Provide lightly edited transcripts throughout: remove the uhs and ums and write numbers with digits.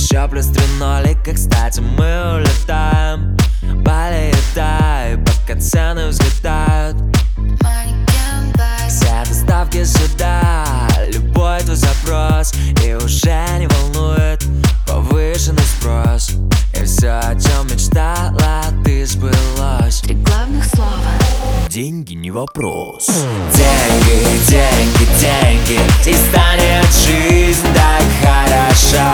Еще плюс 3 нолика, кстати, мы улетаем. Бали и Тай, пока цены взлетают. Все доставки сюда, любой твой запрос, и уже не волнует повышенный спрос. И все, о чем мечтала, ты сбылось. 3 главных слова. Деньги не вопрос. Деньги, деньги, деньги, и станет жизнь так хороша.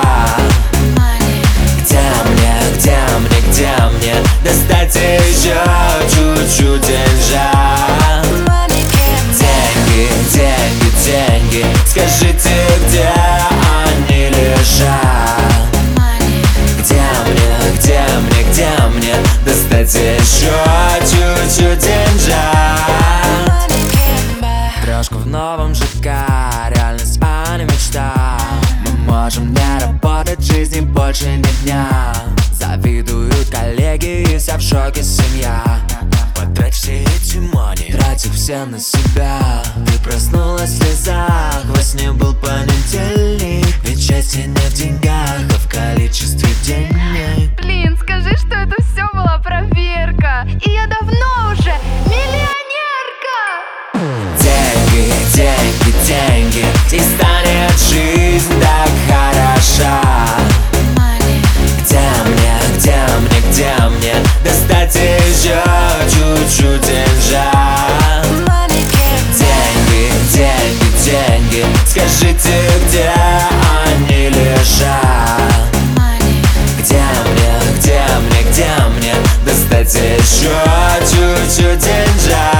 Где мне достать еще чуть-чуть деньжат? Деньги, деньги, деньги, скажите, где они лежат? Где мне достать еще чуть-чуть деньжат? Трешка в новом ЖК, реальность, а не мечта. Мы можем не работать, в жизни больше ни дня. Завидуют коллеги и вся в шоке семья. Потрать все эти мани, трать их все на себя. Ты проснулась в слезах, во сне был понедельник. Ведь счастье не в деньгах, а в количестве денег. Блин, скажи, что это все была проверка. И я давно уже миллионерка. Деньги, деньги, деньги, и станет жизнь так хороша. Где мне достать еще чуть-чуть деньжат? Деньги, деньги, деньги, скажите, где они лежат? Где мне достать еще чуть-чуть деньжат?